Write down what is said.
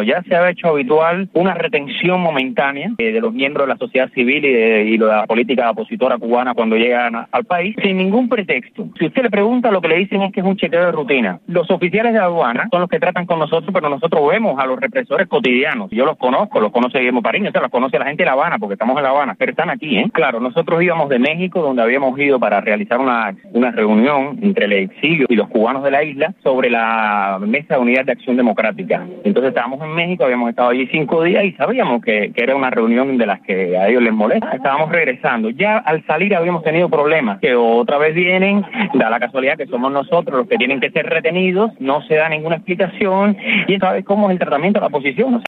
ya se ha hecho habitual una retención momentánea de los miembros de la sociedad civil y de la política opositora cubana cuando llegan al país, sin ningún pretexto. Si usted le pregunta, lo que le dicen es que es un chequeo de rutina. Los oficiales de aduana son los que tratan con nosotros, pero nosotros vemos a los represores cotidianos. Yo los conozco, los conoce Guillermo Pariño, los conoce la gente de La Habana, porque estamos en La Habana, pero están aquí, ¿eh? Claro, nosotros íbamos de México, donde habíamos ido para realizar una reunión entre el exilio y los cubanos de la isla sobre la Mesa de Unidad de Acción Democrática. Entonces estábamos en México, habíamos estado allí 5 días y sabíamos que era una reunión de las que a ellos les molesta. Estábamos regresando. Ya al salir habíamos tenido problemas, que otra vez vienen, da la casualidad que somos nosotros los que tienen que ser retenidos, no se da ninguna explicación y sabes cómo es el tratamiento de la oposición.